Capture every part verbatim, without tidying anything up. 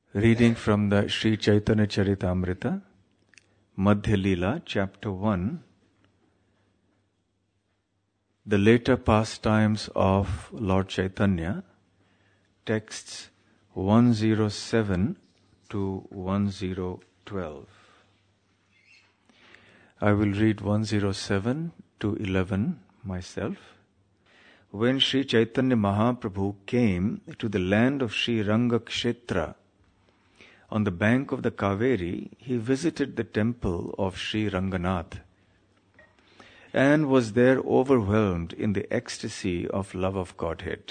Reading from the Sri Chaitanya Charitamrita, Madhya Leela, Chapter one, the later pastimes of Lord Chaitanya, texts one oh seven to one oh twelve. I will read one oh seven to eleven myself. When Sri Chaitanya Mahaprabhu came to the land of Sri Rangakshetra, on the bank of the Kaveri, he visited the temple of Sri Ranganath and was there overwhelmed in the ecstasy of love of Godhead.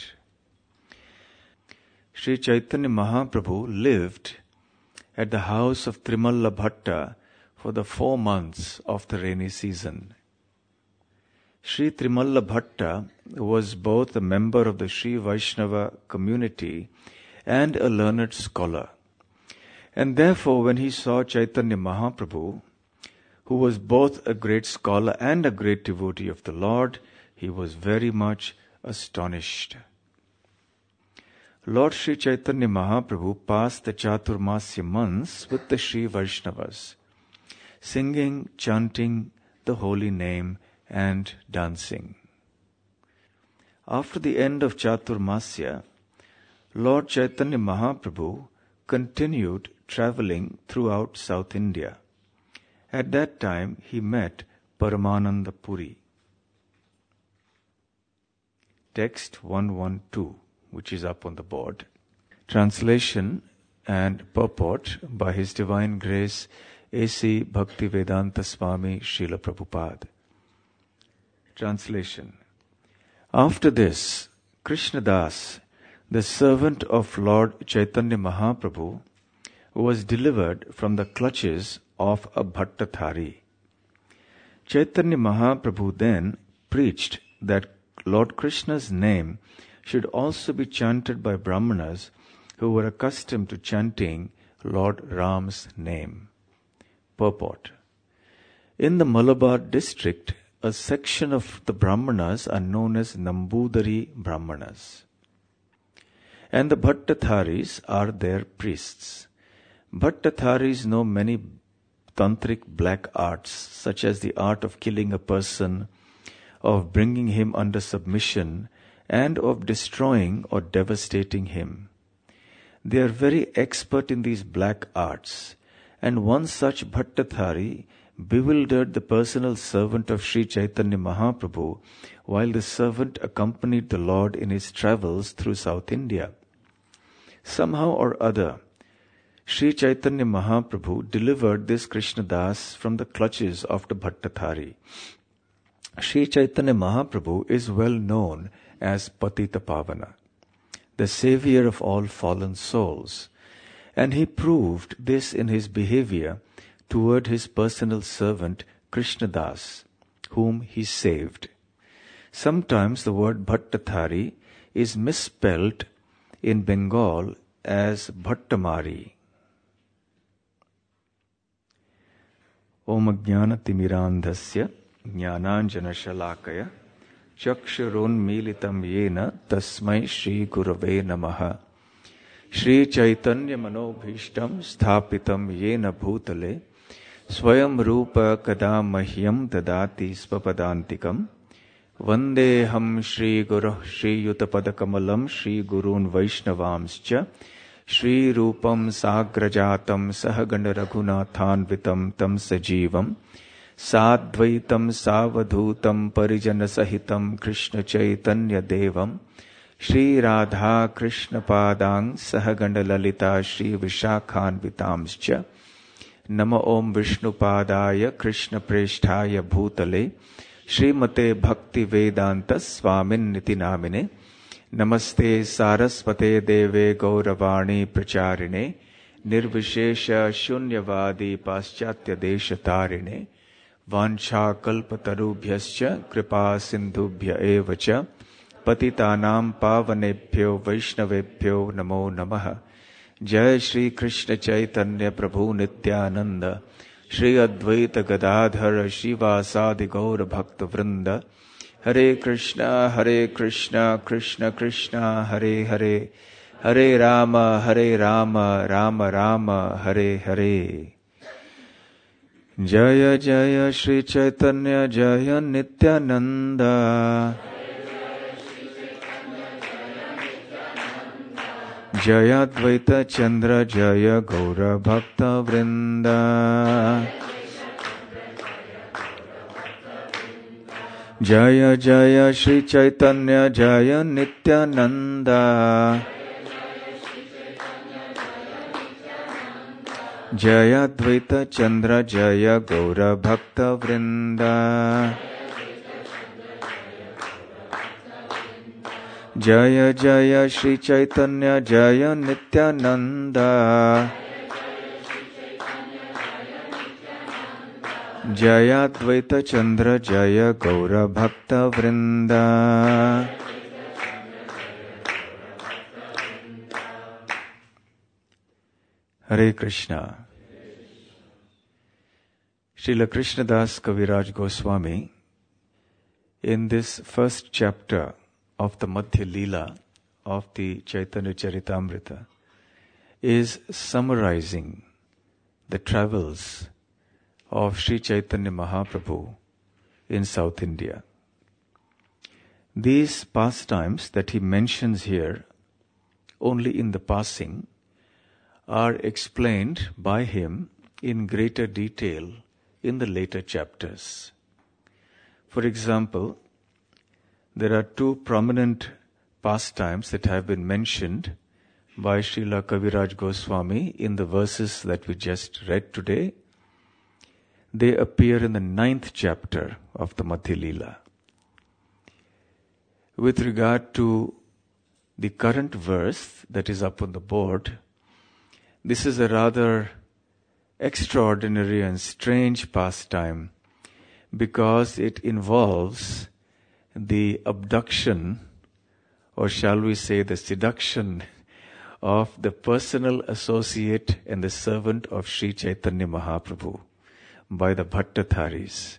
Sri Chaitanya Mahaprabhu lived at the house of Trimalla Bhatta for the four months of the rainy season. Sri Trimalla Bhatta was both a member of the Sri Vaishnava community and a learned scholar. And therefore, when he saw Chaitanya Mahaprabhu, who was both a great scholar and a great devotee of the Lord, he was very much astonished. Lord Sri Chaitanya Mahaprabhu passed the Chaturmasya months with the Sri Vaishnavas, singing, chanting the holy name and dancing. After the end of Chaturmasya, Lord Chaitanya Mahaprabhu continued traveling throughout South India. At that time, he met Paramananda Puri. Text one twelve, which is up on the board. Translation and purport by His Divine Grace A C Bhaktivedanta Swami Srila Prabhupada. Translation. After this, Krishnadas, the servant of Lord Chaitanya Mahaprabhu, was delivered from the clutches of a Bhattathari. Chaitanya Mahaprabhu then preached that Lord Krishna's name should also be chanted by Brahmanas who were accustomed to chanting Lord Ram's name. Purport. In the Malabar district, a section of the Brahmanas are known as Nambudari Brahmanas, and the Bhattatharis are their priests. Bhattatharis know many tantric black arts, such as the art of killing a person, of bringing him under submission, and of destroying or devastating him. They are very expert in these black arts, and one such Bhattathari bewildered the personal servant of Sri Chaitanya Mahaprabhu while the servant accompanied the Lord in his travels through South India. Somehow or other, Sri Chaitanya Mahaprabhu delivered this Krishnadas from the clutches of the Bhattathari. Sri Chaitanya Mahaprabhu is well known as Patita Pavana, the savior of all fallen souls, and he proved this in his behavior toward his personal servant Krishnadas, whom he saved. Sometimes the word Bhattathari is misspelled in Bengal as Bhattamari. Om Jnana Timirandhasya Jnananjana Shalakaya Chakshurunmilitam Yena Tasmai Shri Gurave Namaha Shri Chaitanya Manobhishtam Sthapitam Yena Bhutale Swayam Rupa Kadamahyam Dadati Svapadantikam Vandeham Shri Guru Shri Yutapadakamalam Shri Gurun Vaishnavamscha Shri Rupam Sagrajatam Sahagana Raghunathanvitam Tam Sajivam Sadvaitam Savadhutam Parijana Sahitam Krishna Chaitanya Devam Shri Radha Krishna Padang Sahagana Lalita Shri Vishakhanvitamscha Nama Om Vishnu Padaya Krishna Presthaya Bhutale Srimate Bhakti Vedanta Swamin Niti Namine Namaste Saraswate Deve Gauravani Pracharine Nirvishesha Shunyavadi Paschatya Deshatarine Vancha Kalpatarubhyascha Kripa Sindhubhya Evacha Patitanam Pavanebhyo Vaishnavebhyo Namo Namaha Jai Shri Krishna Chaitanya Prabhu Nityananda Shri Advaita Gadadhara Shivasadi Gaura Bhakta Vrinda Hare Krishna Hare Krishna Krishna Krishna Hare Hare Hare Rama, Hare Rama, Rama Rama, Hare Hare. Jaya Jaya Shri Chaitanya Jaya Nityananda. Jaya Dvaita Chandra Jaya Gaura Bhakta Vrinda. Jaya Jaya Shri Chaitanya Jaya Nityananda. Jaya Dvaita Chandra Jaya Gaura Bhakta Vrinda. Jaya Jaya Shri Chaitanya Jaya Nityananda. Jaya Dvaita Chandra Jaya Gaura Bhakta Vrinda. Hare Krishna. Srila Krishnadas Kaviraj Goswami, in this first chapter of the Madhya Leela of the Chaitanya Charitamrita, is summarizing the travels of Sri Chaitanya Mahaprabhu in South India. These pastimes that he mentions here only in the passing are explained by him in greater detail in the later chapters. For example, there are two prominent pastimes that have been mentioned by Srila Kaviraj Goswami in the verses that we just read today. They appear in the ninth chapter of the Madhya Leela. With regard to the current verse that is up on the board, this is a rather extraordinary and strange pastime because it involves the abduction, or shall we say the seduction, of the personal associate and the servant of Sri Chaitanya Mahaprabhu by the Bhattatharis.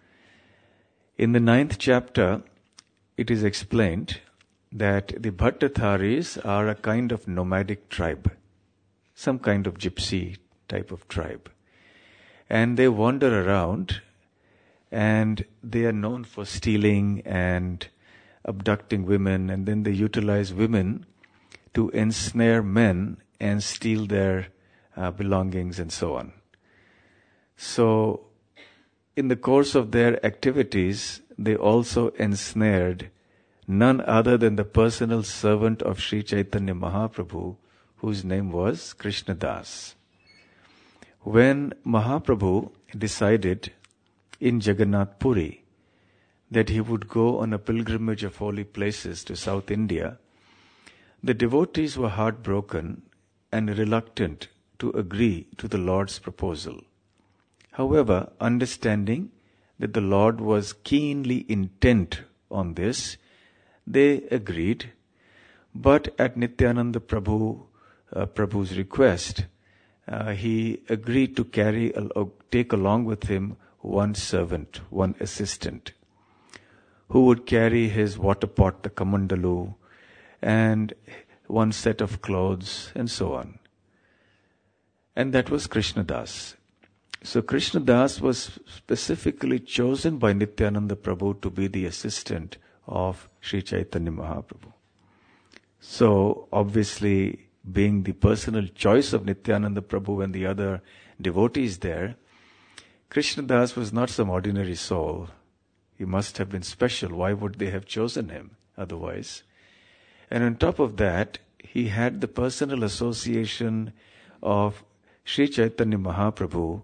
In the ninth chapter, it is explained that the Bhattatharis are a kind of nomadic tribe, some kind of gypsy type of tribe. And they wander around and they are known for stealing and abducting women, and then they utilize women to ensnare men and steal their uh, belongings and so on. So, in the course of their activities, they also ensnared none other than the personal servant of Sri Chaitanya Mahaprabhu, whose name was Krishnadas. When Mahaprabhu decided in Jagannath Puri that he would go on a pilgrimage of holy places to South India, the devotees were heartbroken and reluctant to agree to the Lord's proposal. However, understanding that the Lord was keenly intent on this, they agreed, but at Nityananda Prabhu, uh, Prabhu's request, uh, he agreed to carry, uh, take along with him one servant, one assistant, who would carry his water pot, the kamandalu, and one set of clothes, and so on. And that was Krishnadas. So Krishnadas was specifically chosen by Nityananda Prabhu to be the assistant of Sri Chaitanya Mahaprabhu. So obviously, being the personal choice of Nityananda Prabhu and the other devotees there, Krishnadas was not some ordinary soul. He must have been special. Why would they have chosen him otherwise? And on top of that, he had the personal association of Sri Chaitanya Mahaprabhu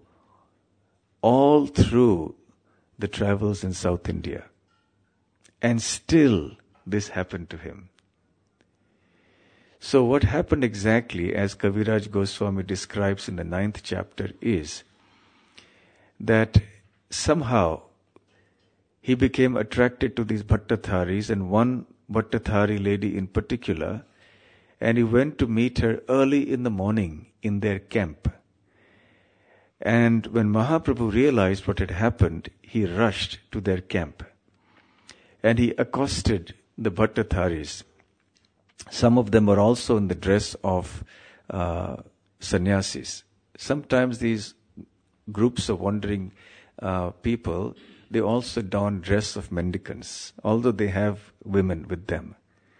all through the travels in South India. And still this happened to him. So what happened exactly, as Kaviraj Goswami describes in the ninth chapter, is that somehow he became attracted to these Bhattatharis, and one Bhattathari lady in particular, and he went to meet her early in the morning in their camp. And when Mahaprabhu realized what had happened, he rushed to their camp. And he accosted the Bhattatharis. some of them were also in the dress of uh, sannyasis. Sometimes these groups of wandering uh, people, they also don dress of mendicants, although they have women with them.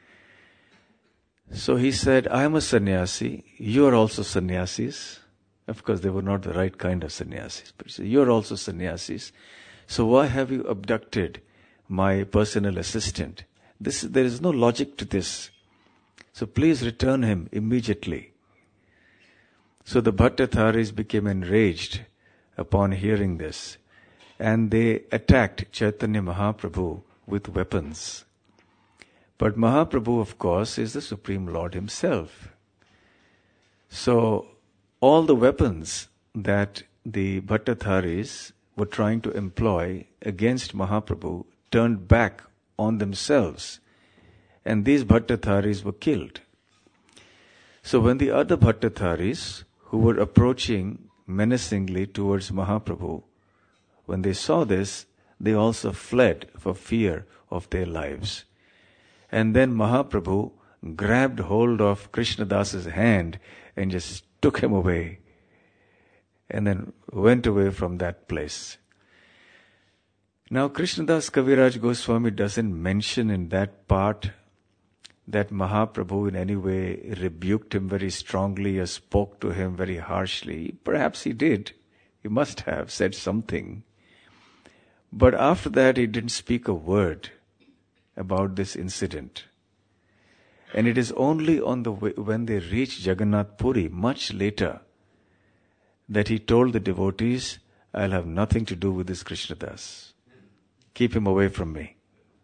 So he said, I am a sannyasi, you are also sannyasis. Of course, they were not the right kind of sannyasis, but he said, you are also sannyasis. So why have you abducted my personal assistant? This, there is no logic to this. So please return him immediately. So the Bhattatharis became enraged upon hearing this, and they attacked Chaitanya Mahaprabhu with weapons. But Mahaprabhu, of course, is the Supreme Lord himself. So all the weapons that the Bhattatharis were trying to employ against Mahaprabhu turned back on themselves, and these Bhattatharis were killed. So when the other Bhattatharis, who were approaching menacingly towards Mahaprabhu, when they saw this, they also fled for fear of their lives. And then Mahaprabhu grabbed hold of Krishnadas's hand and just took him away, and then went away from that place. Now Krishnadas Kaviraj Goswami doesn't mention in that part that Mahaprabhu in any way rebuked him very strongly or spoke to him very harshly. Perhaps he did. He must have said something. But after that he didn't speak a word about this incident. And it is only on the way, when they reached Jagannath Puri, much later, that he told the devotees, I'll have nothing to do with this Krishnadas. Keep him away from me.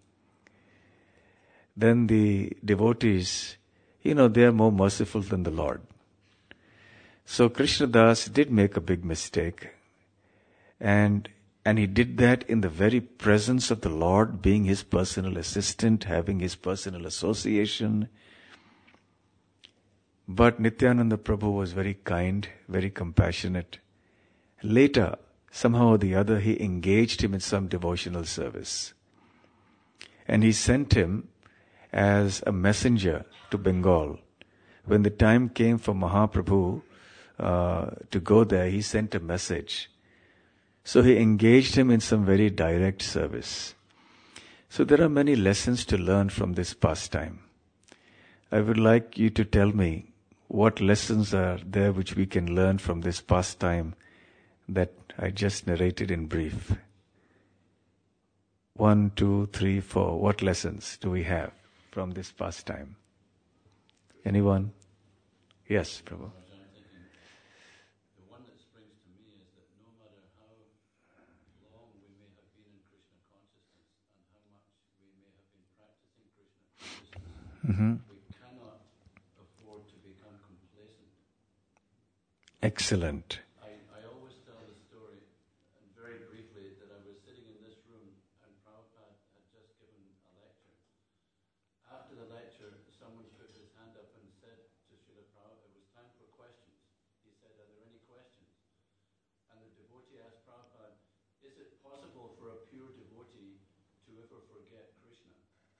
Then the devotees, you know, they are more merciful than the Lord. So Krishnadas did make a big mistake. And and he did that in the very presence of the Lord, being his personal assistant, having his personal association. But Nityananda Prabhu was very kind, very compassionate. Later, somehow or the other, he engaged him in some devotional service. And he sent him as a messenger to Bengal. When the time came for Mahaprabhu uh, to go there, he sent a message. So he engaged him in some very direct service. So there are many lessons to learn from this pastime. I would like you to tell me what lessons are there which we can learn from this pastime that I just narrated in brief. One, two, three, four. What lessons do we have from this pastime? Anyone? Yes, Prabhu. Mm-hmm. We cannot afford to become complacent. Excellent. I, I always tell the story, and very briefly, that I was sitting in this room and Prabhupada had just given a lecture. After the lecture, someone put his hand up and said to Srila Prabhupada, it was time for questions. He said, are there any questions? And the devotee asked Prabhupada, is it possible for a pure devotee to ever forget Krishna?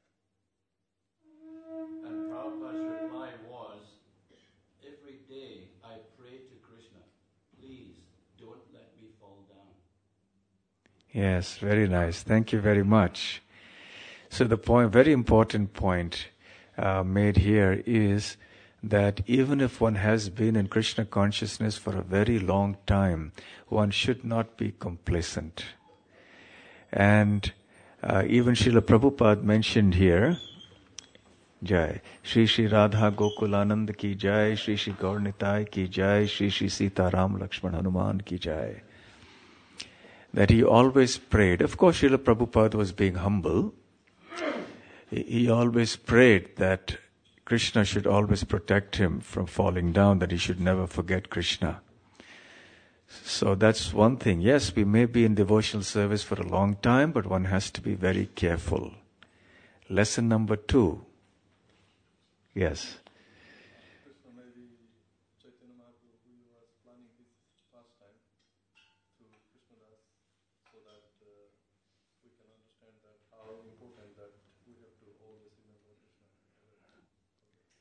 And Prabhupada's reply was, every day I pray to Krishna, please don't let me fall down. Yes, very nice. Thank you very much. So the point, very important point uh, made here is that even if one has been in Krishna consciousness for a very long time, one should not be complacent. And uh, even Srila Prabhupada mentioned here, Jai. Shri Shri Radha Gokulanand ki Jai, Shri Shri Gaur Nitai ki Jai, Shri Shri Sita Ram Lakshman Hanuman ki Jai. That he always prayed. Of course, Srila Prabhupada was being humble. He, he always prayed that Krishna should always protect him from falling down, that he should never forget Krishna. So that's one thing. Yes, we may be in devotional service for a long time, but one has to be very careful. Lesson number two. Yes. Krishna, maybe Chaitanya Mahaprabhu, who was planning this pastime to Krishnadas, so that uh, we can understand that how important that we have to always remember Krishna.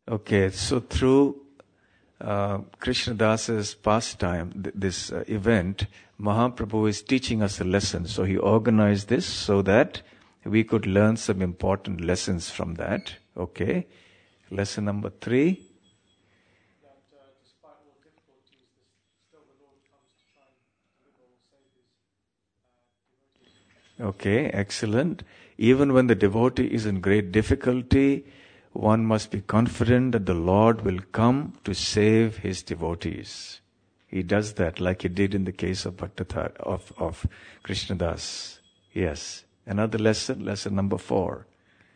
Okay, so through uh, Krishna Das's pastime, th- this uh, event, Mahaprabhu is teaching us a lesson. So he organized this so that we could learn some important lessons from that. Okay, lesson number three. That uh, despite all difficulties, this, still the Lord comes to try and deliver or save his uh, devotees. Okay, excellent. Even when the devotee is in great difficulty, one must be confident that the Lord will come to save his devotees. He does that like he did in the case of Bhaktata, of, of Krishnadas. Yes. Another lesson, lesson number four.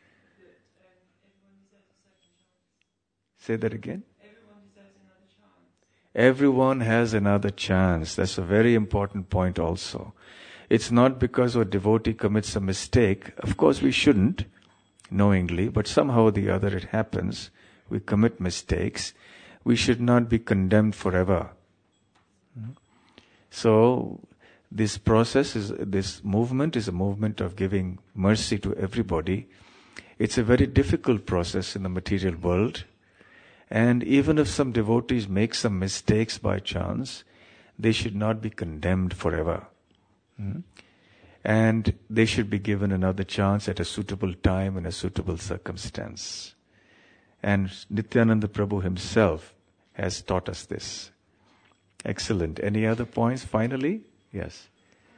Say that again. Everyone has another chance. That's a very important point also. It's not because a devotee commits a mistake. Of course we shouldn't, knowingly, but somehow or the other it happens. We commit mistakes. We should not be condemned forever. So, this process is, this movement is a movement of giving mercy to everybody. It's a very difficult process in the material world. And even if some devotees make some mistakes by chance, they should not be condemned forever. Hmm? And they should be given another chance at a suitable time and a suitable circumstance. And Nityananda Prabhu himself has taught us this. Excellent. Any other points finally? Yes.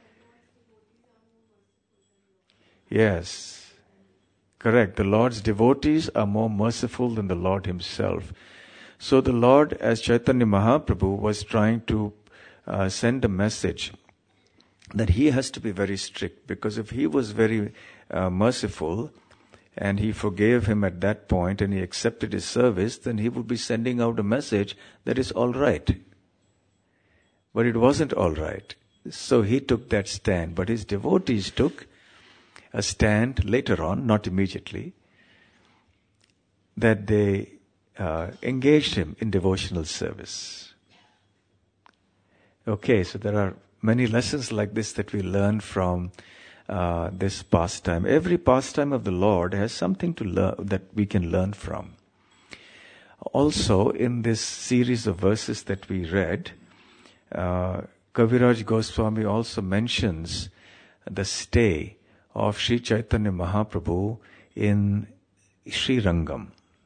Yes. Correct. The Lord's devotees are more merciful than the Lord himself. So the Lord, as Chaitanya Mahaprabhu, was trying to uh, send a message that he has to be very strict, because if he was very uh, merciful and he forgave him at that point and he accepted his service, then he would be sending out a message that is all right. But it wasn't all right. So he took that stand. But his devotees took a stand later on, not immediately, that they uh, engaged him in devotional service. Okay, so there are many lessons like this that we learn from uh, this pastime. Every pastime of the Lord has something to learn that we can learn from. Also, in this series of verses that we read, uh, Kaviraj Goswami also mentions the stay of Sri Chaitanya Mahaprabhu in Sri Rangam.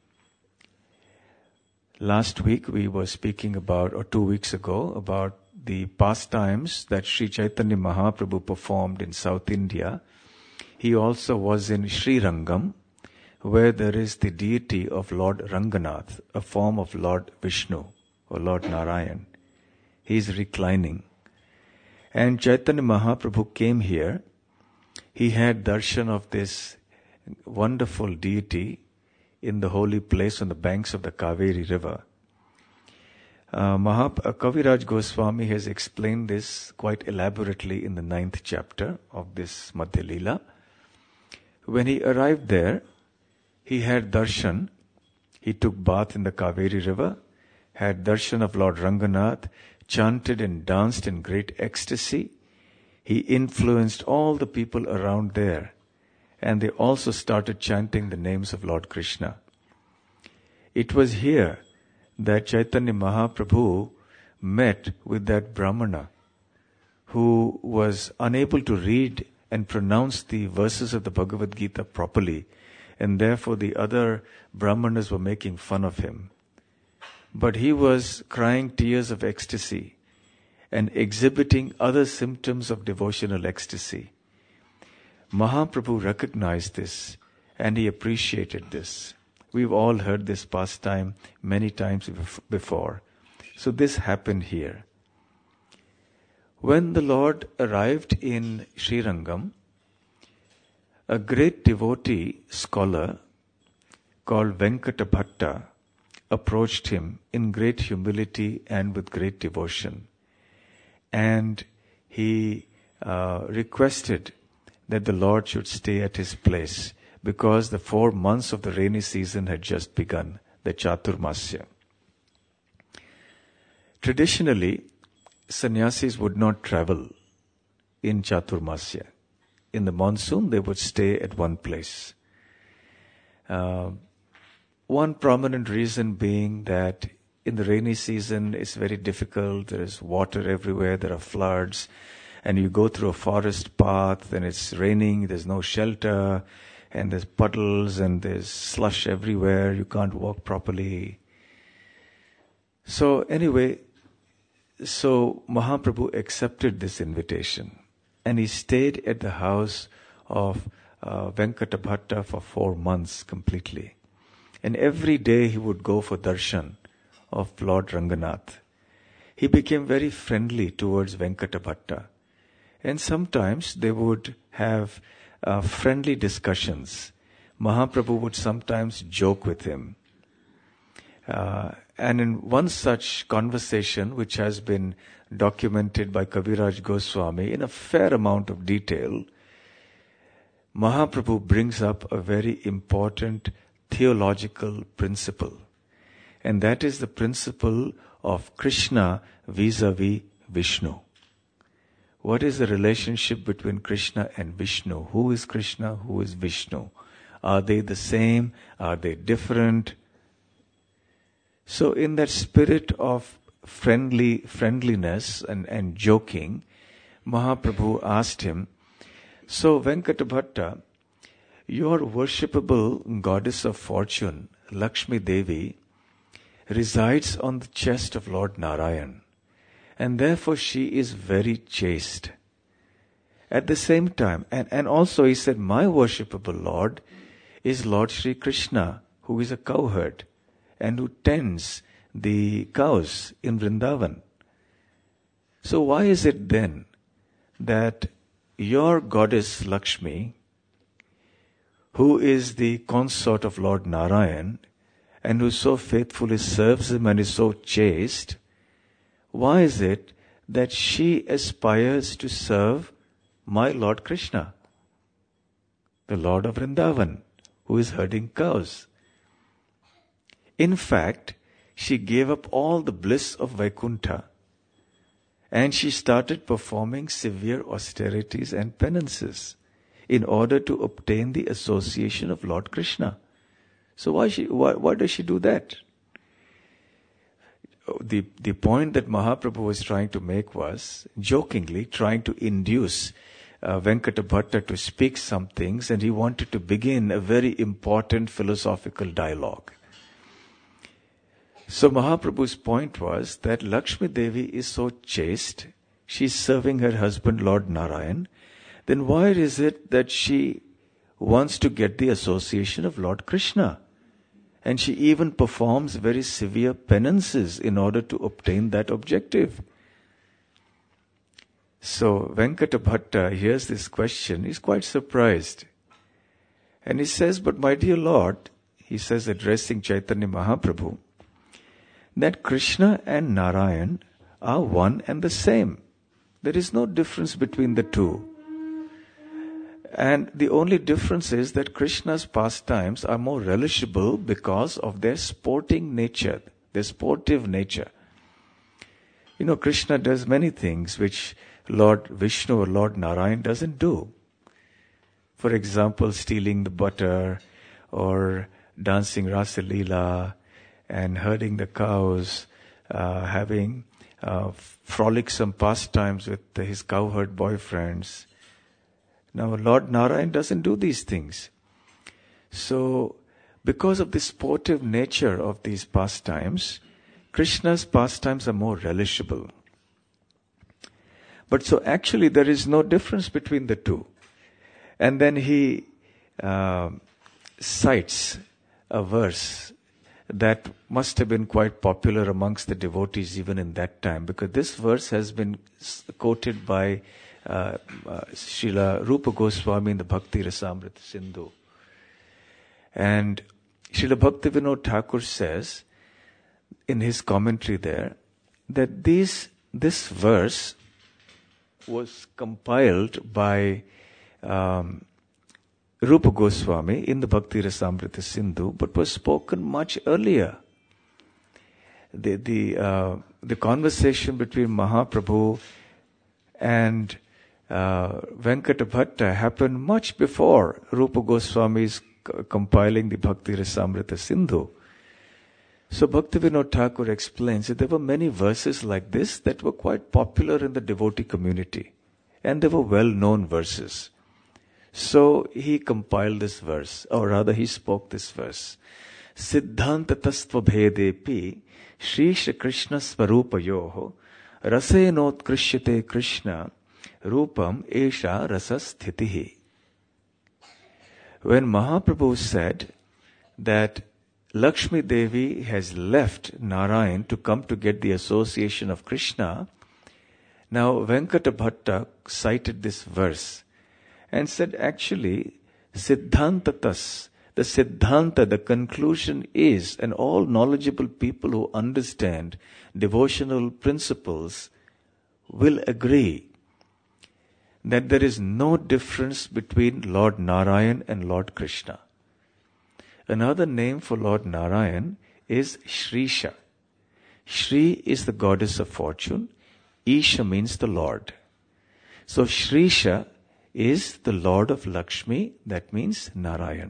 Last week we were speaking about, or two weeks ago, about the pastimes that Sri Chaitanya Mahaprabhu performed in South India. He also was in Sri Rangam, where there is the deity of Lord Ranganath, a form of Lord Vishnu or Lord Narayan. He is reclining. And Chaitanya Mahaprabhu came here. He had darshan of this wonderful deity in the holy place on the banks of the Kaveri river. Uh, Mahap- uh, Kaviraj Goswami has explained this quite elaborately in the ninth chapter of this Madhya Leela. When he arrived there, he had darshan. He took bath in the Kaveri river, had darshan of Lord Ranganath, chanted and danced in great ecstasy. He influenced all the people around there, and they also started chanting the names of Lord Krishna. It was here that Chaitanya Mahaprabhu met with that Brahmana who was unable to read and pronounce the verses of the Bhagavad Gita properly, and therefore the other Brahmanas were making fun of him. But he was crying tears of ecstasy and exhibiting other symptoms of devotional ecstasy. Mahaprabhu recognized this and he appreciated this. We've all heard this pastime many times before. So this happened here. When the Lord arrived in Sri Rangam, a great devotee scholar called Venkata Bhatta approached him in great humility and with great devotion. And he uh, requested that the Lord should stay at his place, because the four months of the rainy season had just begun, the Chaturmasya. Traditionally, sannyasis would not travel in Chaturmasya. In the monsoon, they would stay at one place. Uh, one prominent reason being that in the rainy season it's very difficult. There is water everywhere, there are floods, and you go through a forest path and it's raining, there's no shelter, and there's puddles and there's slush everywhere, you can't walk properly. So anyway, so Mahaprabhu accepted this invitation and he stayed at the house of uh, Venkata Bhatta for four months completely. And every day he would go for darshan of Lord Ranganath. He became very friendly towards Venkata Bhatta. And sometimes they would have uh, friendly discussions. Mahaprabhu would sometimes joke with him. Uh, and in one such conversation, which has been documented by Kaviraj Goswami in a fair amount of detail, Mahaprabhu brings up a very important theological principle. And that is the principle of Krishna vis-a-vis Vishnu. What is the relationship between Krishna and Vishnu? Who is Krishna? Who is Vishnu? Are they the same? Are they different? So in that spirit of friendly friendliness and, and joking, Mahaprabhu asked him, so Venkata Bhatta, your worshipable goddess of fortune, Lakshmi Devi, resides on the chest of Lord Narayan, and therefore she is very chaste. At the same time, and, and also he said, my worshipable Lord is Lord Sri Krishna, who is a cowherd and who tends the cows in Vrindavan. So why is it then that your goddess Lakshmi, who is the consort of Lord Narayan and who so faithfully serves him and is so chaste, why is it that she aspires to serve my Lord Krishna, the Lord of Vrindavan, who is herding cows? In fact, she gave up all the bliss of Vaikuntha and she started performing severe austerities and penances in order to obtain the association of Lord Krishna. So why she why, why does she do that? The, the point that Mahaprabhu was trying to make was, jokingly, trying to induce uh, Venkata Bhatta to speak some things, and he wanted to begin a very important philosophical dialogue. So Mahaprabhu's point was that Lakshmi Devi is so chaste, she's serving her husband Lord Narayan, then why is it that she wants to get the association of Lord Krishna? And she even performs very severe penances in order to obtain that objective. So Venkata Bhatta hears this question, he's quite surprised. And he says, but my dear Lord, he says addressing Chaitanya Mahaprabhu, that Krishna and Narayan are one and the same. There is no difference between the two. And the only difference is that Krishna's pastimes are more relishable because of their sporting nature, their sportive nature. You know, Krishna does many things which Lord Vishnu or Lord Narayan doesn't do. For example, stealing the butter or dancing Rasa Leela and herding the cows, uh, having uh, frolicsome pastimes with his cowherd boyfriends. Now, Lord Narayan doesn't do these things. So, because of the sportive nature of these pastimes, Krishna's pastimes are more relishable. But so actually there is no difference between the two. And then he uh, cites a verse that must have been quite popular amongst the devotees even in that time, because this verse has been quoted by uh, uh, Srila Rupa Goswami in the Bhakti Rasamrita Sindhu. And Srila Bhaktivinoda Thakur says in his commentary there that these, this verse was compiled by um, Rupa Goswami in the Bhakti Rasamrita Sindhu, but was spoken much earlier. The the uh, the conversation between Mahaprabhu and uh, Venkata Bhatta happened much before Rupa Goswami's c- compiling the Bhakti Rasamrita Sindhu. So Bhaktivinoda Thakur explains that there were many verses like this that were quite popular in the devotee community. And they were well-known verses. So he compiled this verse, or rather he spoke this verse. Siddhanta tastva bhedepi Shri Shri Krishna Svarupayoho Rasenot Krishyate Krishna Rupam Esha Rasa Sthitihi. When Mahaprabhu said that Lakshmi Devi has left Narayan to come to get the association of Krishna, now Venkata Bhatta cited this verse and said actually Siddhantatas, the Siddhanta, the conclusion is, and all knowledgeable people who understand devotional principles will agree that there is no difference between Lord Narayan and Lord Krishna. Another name for Lord Narayan is Shrisha. Shri is the goddess of fortune. Isha means the Lord. So Shrisha is the Lord of Lakshmi, that means Narayan.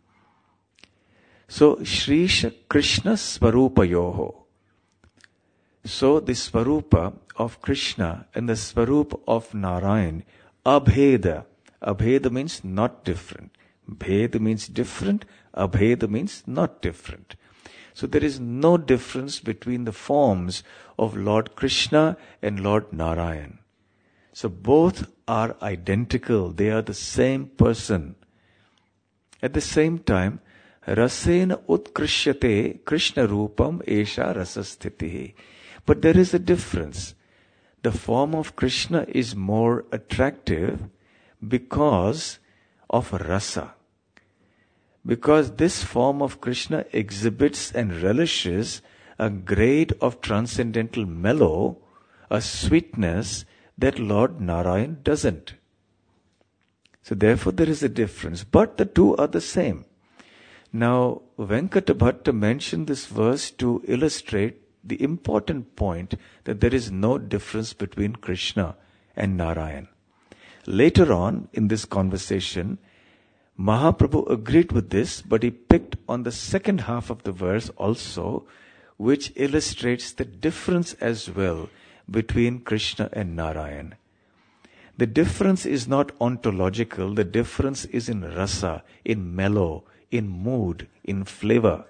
So Shrisha Krishna Svarupayoho. So the Svarupa of Krishna and the Svarupa of Narayan, Abheda. Abheda means not different. Bheda means different. Abheda means not different. So there is no difference between the forms of Lord Krishna and Lord Narayan. So both are identical. They are the same person. At the same time, Rasena utkrishyate Krishna Rupam Esha Rasasthitihi. But there is a difference. The form of Krishna is more attractive because of rasa. Because this form of Krishna exhibits and relishes a grade of transcendental mellow, a sweetness that Lord Narayan doesn't. So therefore there is a difference. But the two are the same. Now Venkata Bhatta mentioned this verse to illustrate the important point that there is no difference between Krishna and Narayan. Later on in this conversation, Mahaprabhu agreed with this, but he picked on the second half of the verse also, which illustrates the difference as well between Krishna and Narayan. The difference is not ontological, the difference is in rasa, in mellow, in mood, in flavor.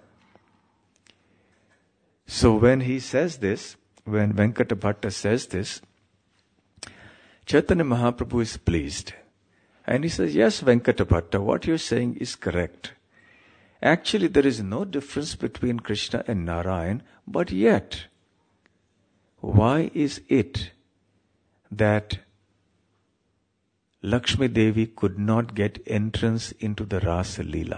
So when he says this, when Venkata Bhatta says this, Chaitanya Mahaprabhu is pleased. And he says, yes, Venkata Bhatta, what you're saying is correct. Actually, there is no difference between Krishna and Narayan, but yet, why is it that Lakshmi Devi could not get entrance into the Rasa Leela?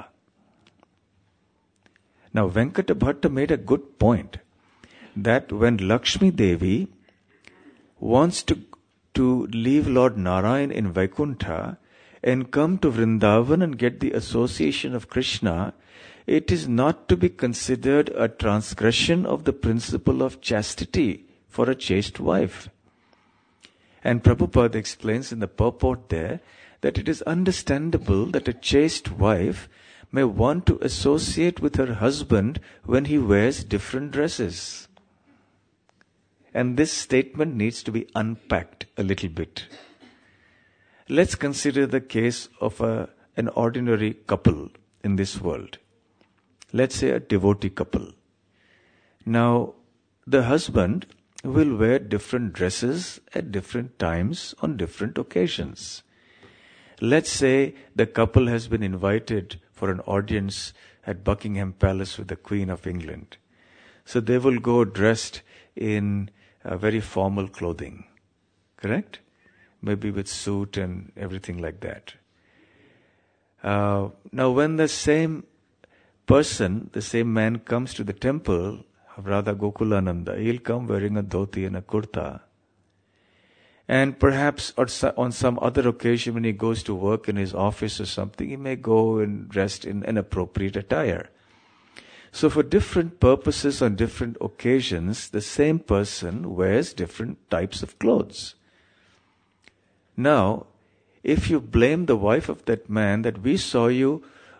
Now, Venkata Bhatta made a good point that when Lakshmi Devi wants to, to leave Lord Narayan in Vaikuntha and come to Vrindavan and get the association of Krishna, it is not to be considered a transgression of the principle of chastity for a chaste wife. And Prabhupada explains in the purport there that it is understandable that a chaste wife may want to associate with her husband when he wears different dresses. And this statement needs to be unpacked a little bit. Let's consider the case of a, an ordinary couple in this world. Let's say a devotee couple. Now, the husband will wear different dresses at different times on different occasions. Let's say the couple has been invited for an audience at Buckingham Palace with the Queen of England. So they will go dressed in uh, very formal clothing. Correct? Maybe with suit and everything like that. Uh, now when the same person, the same man comes to the temple of Radha Gokulananda, he'll come wearing a dhoti and a kurta. And perhaps on some other occasion when he goes to work in his office or something, he may go and dressed in an appropriate attire. So for different purposes on different occasions, the same person wears different types of clothes. Now, if you blame the wife of that man that we saw you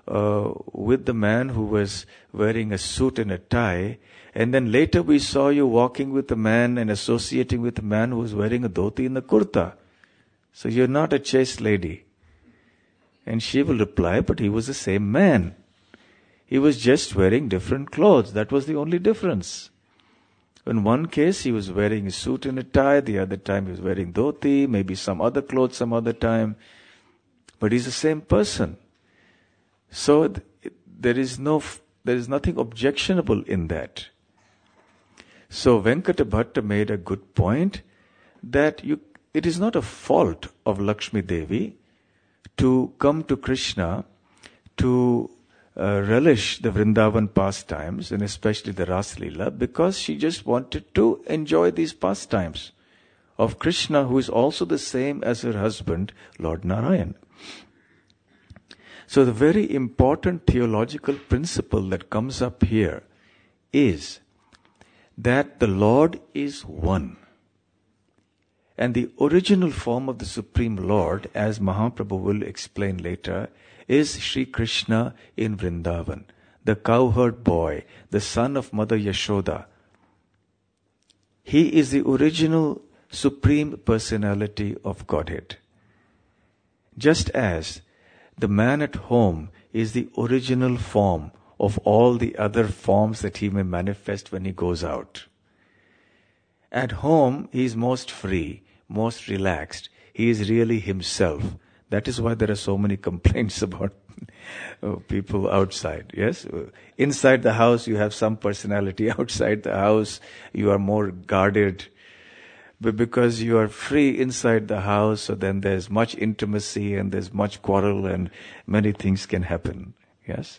uh, with the man who was wearing a suit and a tie, and then later we saw you walking with a man and associating with a man who was wearing a dhoti and a kurta. So you're not a chaste lady. And she will reply, but he was the same man. He was just wearing different clothes. That was the only difference. In one case, he was wearing a suit and a tie. The other time, he was wearing dhoti, maybe some other clothes some other time. But he's the same person. So th- there is no, there is nothing objectionable in that. So Venkata Bhatta made a good point that you, it is not a fault of Lakshmi Devi to come to Krishna to uh, relish the Vrindavan pastimes, and especially the Ras Leela, because she just wanted to enjoy these pastimes of Krishna, who is also the same as her husband, Lord Narayan. So the very important theological principle that comes up here is that the Lord is one. And the original form of the Supreme Lord, as Mahaprabhu will explain later, is Sri Krishna in Vrindavan, the cowherd boy, the son of Mother Yashoda. He is the original Supreme Personality of Godhead. Just as the man at home is the original form of all the other forms that he may manifest when he goes out. At home, he is most free, most relaxed. He is really himself. That is why there are so many complaints about people outside. Yes? Inside the house, you have some personality. Outside the house, you are more guarded. But because you are free inside the house, so then there's much intimacy and there's much quarrel and many things can happen. Yes?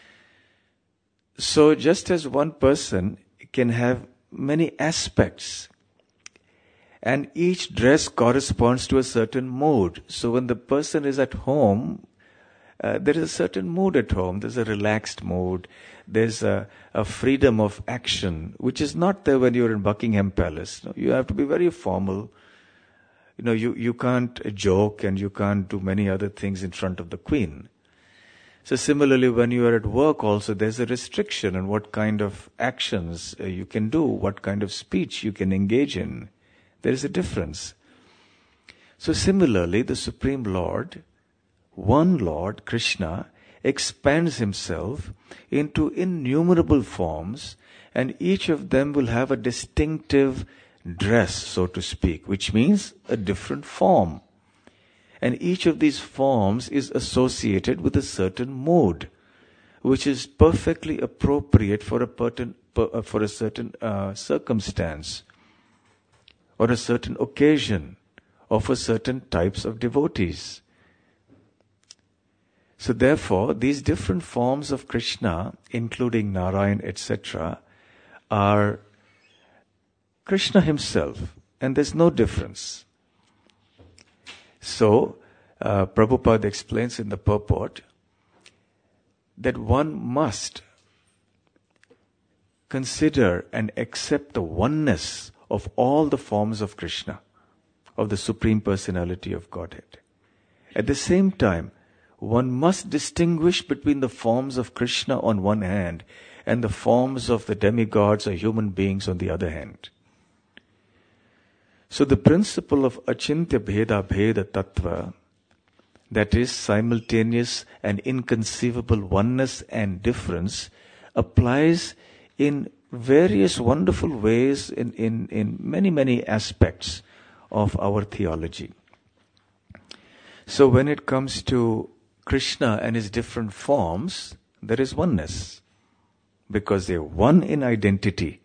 So just as one person can have many aspects, and each dress corresponds to a certain mood. So when the person is at home, uh, there is a certain mood at home. There's a relaxed mood. There's a, a freedom of action, which is not there when you're in Buckingham Palace. No, you have to be very formal. You know, you, you can't joke and you can't do many other things in front of the Queen. So similarly, when you are at work also, there's a restriction on what kind of actions uh, you can do, what kind of speech you can engage in. There is a difference. So similarly, the Supreme Lord, one Lord, Krishna, expands himself into innumerable forms, and each of them will have a distinctive dress, so to speak, which means a different form. And each of these forms is associated with a certain mood, which is perfectly appropriate for a, pertin, per, for a certain uh, circumstance, or a certain occasion, or for certain types of devotees. So therefore, these different forms of Krishna, including Narayan, et cetera, are Krishna himself, and there's no difference. So, uh, Prabhupada explains in the purport that one must consider and accept the oneness of all the forms of Krishna, of the Supreme Personality of Godhead. At the same time, one must distinguish between the forms of Krishna on one hand and the forms of the demigods or human beings on the other hand. So the principle of Achintya Bheda Bheda Tattva, that is simultaneous and inconceivable oneness and difference, applies in various wonderful ways in, in, in many, many aspects of our theology. So when it comes to Krishna and his different forms, there is oneness, because they are one in identity.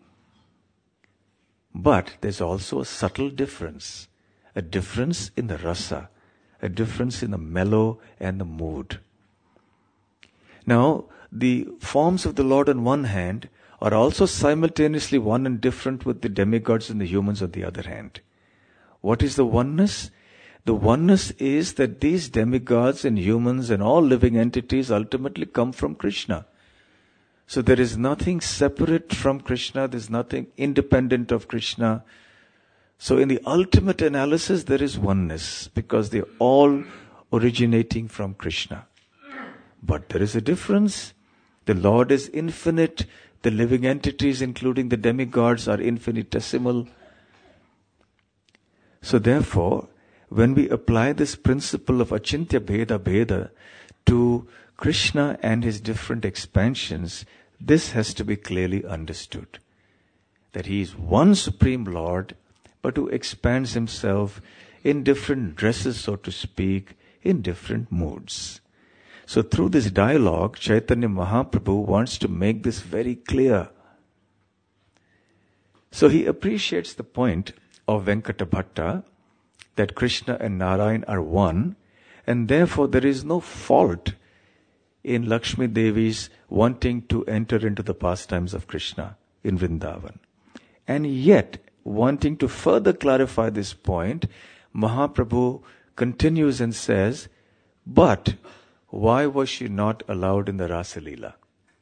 But there's also a subtle difference, a difference in the rasa, a difference in the mellow and the mood. Now, the forms of the Lord on one hand are also simultaneously one and different with the demigods and the humans on the other hand. What is the oneness? The oneness is that these demigods and humans and all living entities ultimately come from Krishna. So there is nothing separate from Krishna, there is nothing independent of Krishna. So in the ultimate analysis, there is oneness, because they are all originating from Krishna. But there is a difference. The Lord is infinite. The living entities, including the demigods, are infinitesimal. So therefore, when we apply this principle of Achintya Bheda Bheda to Krishna and his different expansions, this has to be clearly understood. That he is one Supreme Lord, but who expands himself in different dresses, so to speak, in different moods. So through this dialogue, Chaitanya Mahaprabhu wants to make this very clear. So he appreciates the point of Venkata Bhatta, that Krishna and Narayan are one, and therefore there is no fault in Lakshmi Devi's wanting to enter into the pastimes of Krishna in Vrindavan. And yet, wanting to further clarify this point, Mahaprabhu continues and says, but why was she not allowed in the Rasa Leela?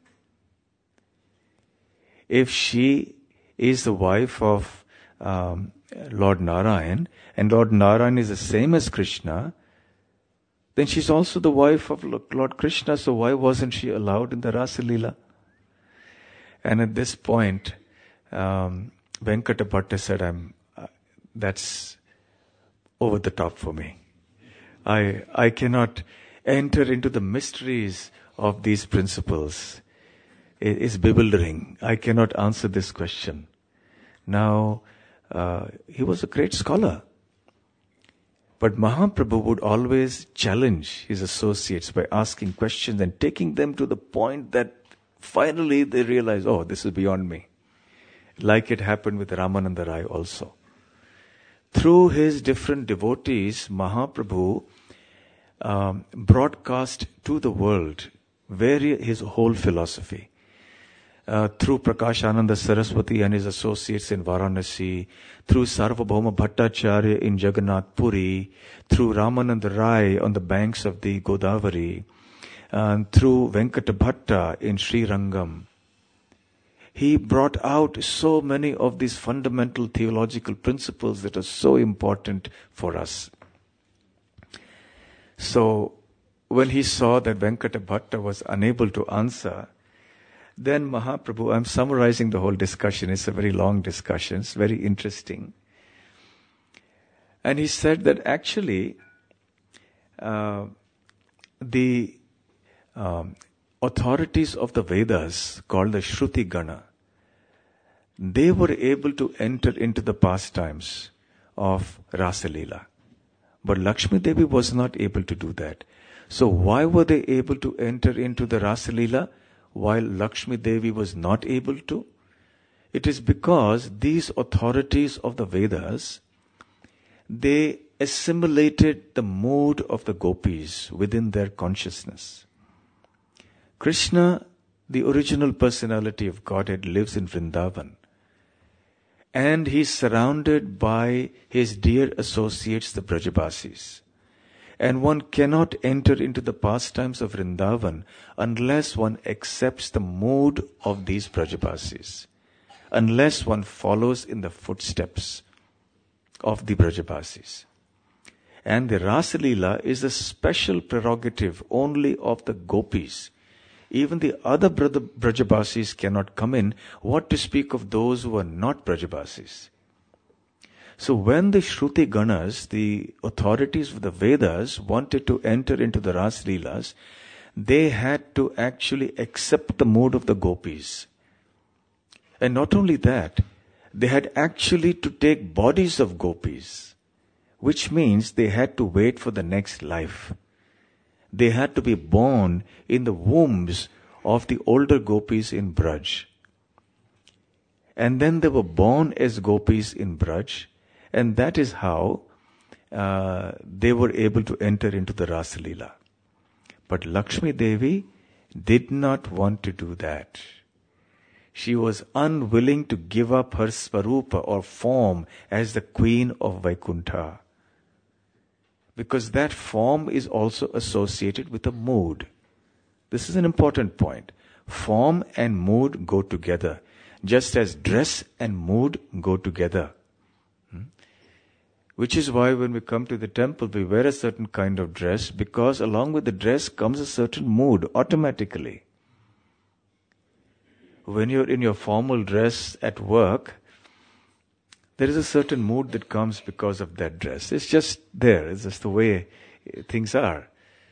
If she is the wife of um, Lord Narayan, and Lord Narayan is the same as Krishna, then she's also the wife of Lord Krishna, so why wasn't she allowed in the Rasa Leela? And at this point, um, Venkata Bhatta said, I'm, uh, that's over the top for me. I, I cannot enter into the mysteries of these principles. It is bewildering. I cannot answer this question. Now, uh, he was a great scholar. But Mahaprabhu would always challenge his associates by asking questions and taking them to the point that finally they realize, oh, this is beyond me. Like it happened with Ramananda Rai also. Through his different devotees, Mahaprabhu um, broadcast to the world very, his whole philosophy. Uh, through Prakashananda Saraswati and his associates in Varanasi, through Sarvabhauma Bhattacharya in Jagannath Puri, through Ramananda Rai on the banks of the Godavari, and through Venkata Bhatta in Sri Rangam. He brought out so many of these fundamental theological principles that are so important for us. So, when he saw that Venkata Bhatta was unable to answer, then Mahaprabhu, I'm summarizing the whole discussion, it's a very long discussion, it's very interesting. And he said that actually, uh, the um, authorities of the Vedas, called the Shruti Gana, they were able to enter into the pastimes of Rasa Leela. But Lakshmi Devi was not able to do that. So why were they able to enter into the Rasa Leela while Lakshmi Devi was not able to? It is because these authorities of the Vedas, they assimilated the mood of the gopis within their consciousness. Krishna, the original personality of Godhead, lives in Vrindavan. And he is surrounded by his dear associates, the Brajabasis. And one cannot enter into the pastimes of Vrindavan unless one accepts the mood of these Brajabasis, unless one follows in the footsteps of the Brajabasis. And the Rasa Leela is a special prerogative only of the gopis. Even the other Brajabasis cannot come in. What to speak of those who are not Brajabasis? So when the Shruti Ganas, the authorities of the Vedas, wanted to enter into the Rasa Leelas, they had to actually accept the mood of the gopis. And not only that, they had actually to take bodies of gopis, which means they had to wait for the next life. They had to be born in the wombs of the older gopis in Braj. And then they were born as gopis in Braj, and that is how uh, they were able to enter into the Rasa Leela. But Lakshmi Devi did not want to do that. She was unwilling to give up her Svarupa or form as the queen of Vaikuntha. Because that form is also associated with a mood. This is an important point. Form and mood go together, just as dress and mood go together. Which is why when we come to the temple, we wear a certain kind of dress, because along with the dress comes a certain mood automatically. When you're in your formal dress at work, there is a certain mood that comes because of that dress. It's just there. It's just the way things are.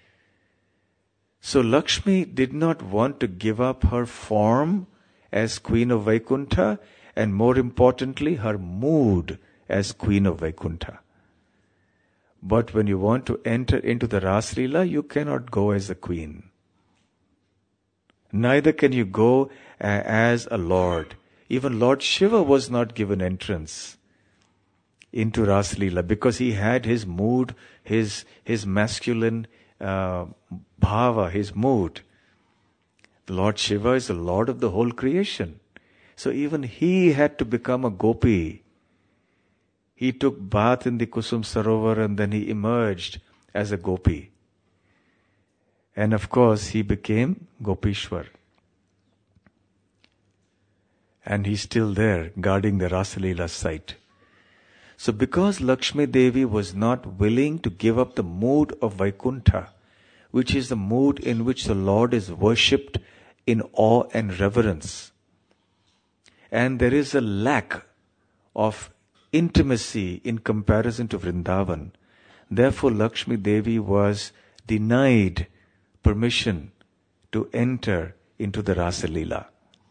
So Lakshmi did not want to give up her form as Queen of Vaikuntha, and more importantly, her mood as Queen of Vaikuntha. But when you want to enter into the Ras Leela, you cannot go as a queen. Neither can you go uh, as a lord. Even Lord Shiva was not given entrance into Ras Leela because he had his mood, his his masculine uh, bhava, his mood. The Lord Shiva is the Lord of the whole creation. So even he had to become a gopi. He took bath in the Kusum Sarovar and then he emerged as a gopi. And of course he became Gopishwar. And he's still there guarding the Rasa Leela site. So because Lakshmi Devi was not willing to give up the mood of Vaikuntha, which is the mood in which the Lord is worshipped in awe and reverence, and there is a lack of intimacy in comparison to Vrindavan, therefore Lakshmi Devi was denied permission to enter into the Rasa Leela.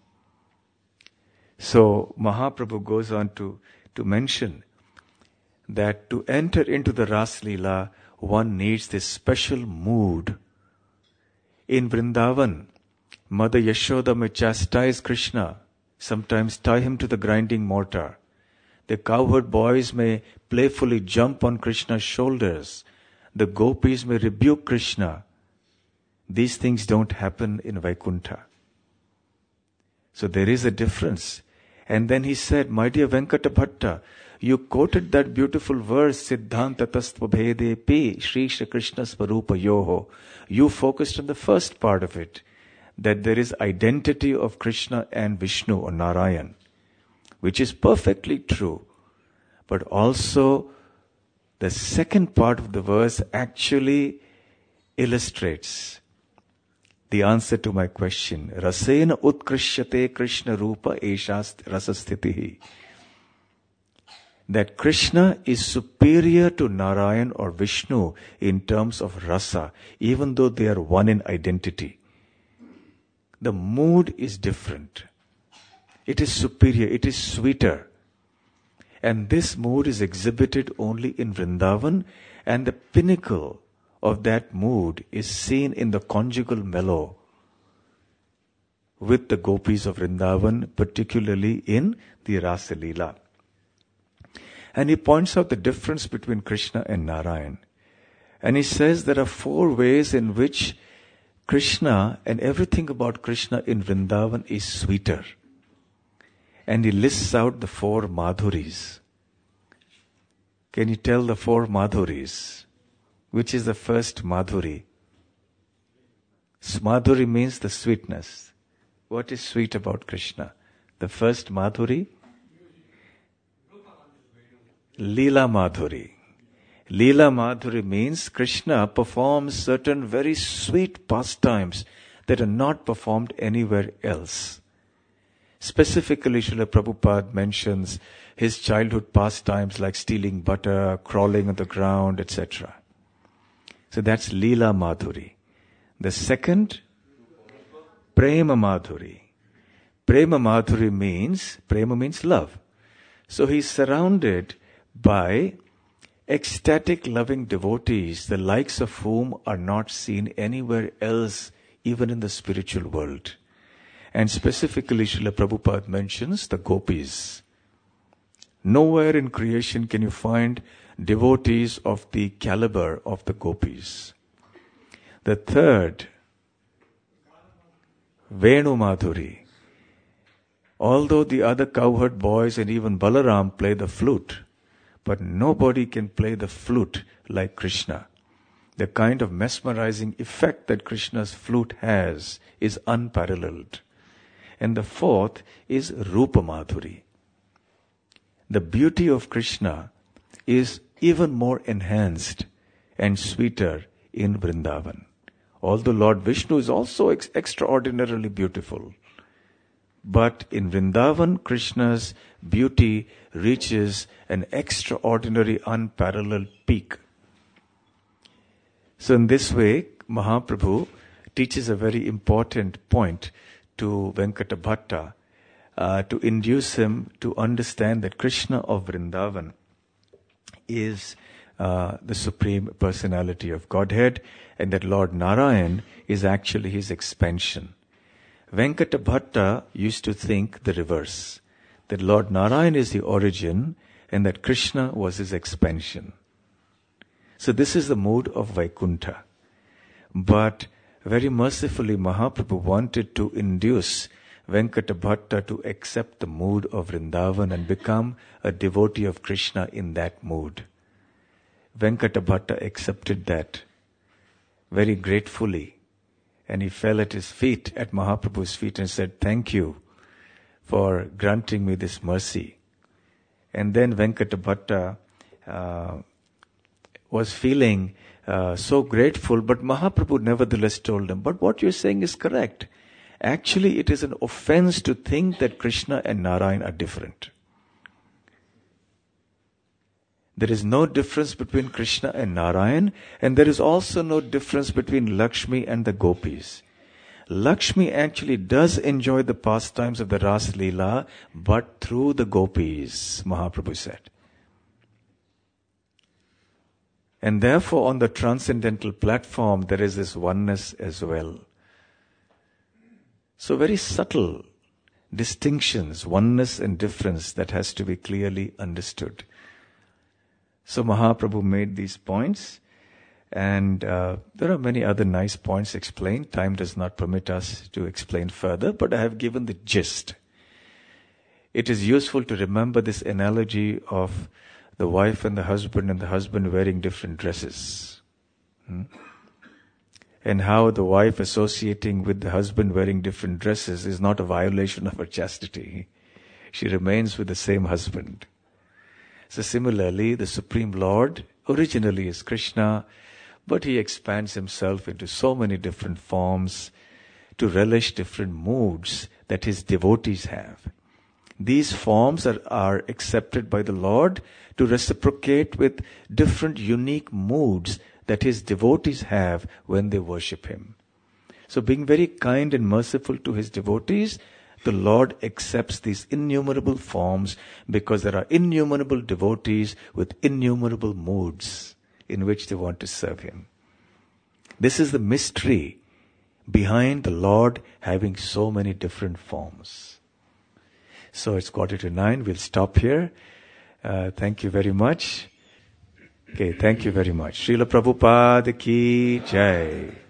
So Mahaprabhu goes on to, to mention that to enter into the Rasa Leela, one needs this special mood. In Vrindavan, Mother Yashoda may chastise Krishna, sometimes tie him to the grinding mortar. The cowherd boys may playfully jump on Krishna's shoulders. The gopis may rebuke Krishna. These things don't happen in Vaikuntha. So there is a difference. And then he said, my dear Venkata Bhatta, you quoted that beautiful verse, Siddhanta Tastva Bhede Pi Shri Shri Krishna Svarupa Yoho. You focused on the first part of it, that there is identity of Krishna and Vishnu or Narayan, which is perfectly true. But also, the second part of the verse actually illustrates the answer to my question. Rasena utkrishyate Krishna Rupa eshast rasasthitihi. That Krishna is superior to Narayan or Vishnu in terms of rasa, even though they are one in identity. The mood is different. It is superior, it is sweeter. And this mood is exhibited only in Vrindavan, and the pinnacle of that mood is seen in the conjugal mellow with the gopis of Vrindavan, particularly in the Rasa Leela. And he points out the difference between Krishna and Narayan. And he says there are four ways in which Krishna and everything about Krishna in Vrindavan is sweeter. And he lists out the four Madhuris. Can you tell the four Madhuris? Which is the first Madhuri? Madhuri means the sweetness. What is sweet about Krishna? The first Madhuri? Leela Madhuri. Leela Madhuri means Krishna performs certain very sweet pastimes that are not performed anywhere else. Specifically, Srila Prabhupada mentions his childhood pastimes like stealing butter, crawling on the ground, et cetera. So that's Leela Madhuri. The second, Prema Madhuri. Prema Madhuri means, Prema means love. So he's surrounded by ecstatic loving devotees, the likes of whom are not seen anywhere else, even in the spiritual world. And specifically, Srila Prabhupada mentions the gopis. Nowhere in creation can you find devotees of the caliber of the gopis. The third, Venu Madhuri. Although the other cowherd boys and even Balaram play the flute, but nobody can play the flute like Krishna. The kind of mesmerizing effect that Krishna's flute has is unparalleled. And the fourth is Rupa Madhuri. The beauty of Krishna is even more enhanced and sweeter in Vrindavan. Although Lord Vishnu is also ex- extraordinarily beautiful, but in Vrindavan, Krishna's beauty reaches an extraordinary, unparalleled peak. So in this way, Mahaprabhu teaches a very important point to Venkata Bhatta uh, to induce him to understand that Krishna of Vrindavan is uh, the Supreme Personality of Godhead, and that Lord Narayan is actually his expansion. Venkata Bhatta used to think the reverse, that Lord Narayan is the origin and that Krishna was his expansion. So this is the mood of Vaikuntha. But very mercifully, Mahaprabhu wanted to induce Venkata Bhatta to accept the mood of Vrindavan and become a devotee of Krishna in that mood. Venkata Bhatta accepted that very gratefully, and he fell at his feet, at Mahaprabhu's feet, and said, "Thank you for granting me this mercy." And then Venkata Bhatta uh, was feeling uh, so grateful, but Mahaprabhu nevertheless told him, "But what you're saying is correct. Actually, it is an offense to think that Krishna and Narayan are different. There is no difference between Krishna and Narayan, and there is also no difference between Lakshmi and the gopis. Lakshmi actually does enjoy the pastimes of the Ras Leela, but through the gopis," Mahaprabhu said. And therefore, on the transcendental platform, there is this oneness as well. So very subtle distinctions, oneness and difference, that has to be clearly understood. So Mahaprabhu made these points, and uh, there are many other nice points explained. Time does not permit us to explain further, but I have given the gist. It is useful to remember this analogy of the wife and the husband, and the husband wearing different dresses. Hmm? And how the wife associating with the husband wearing different dresses is not a violation of her chastity. She remains with the same husband. So similarly, the Supreme Lord originally is Krishna, but he expands himself into so many different forms to relish different moods that his devotees have. These forms are, are accepted by the Lord to reciprocate with different unique moods that his devotees have when they worship him. So being very kind and merciful to his devotees, the Lord accepts these innumerable forms because there are innumerable devotees with innumerable moods in which they want to serve him. This is the mystery behind the Lord having so many different forms. So it's quarter to nine. We'll stop here. Uh, thank you very much. Okay, thank you very much. Srila Prabhupada ki jai.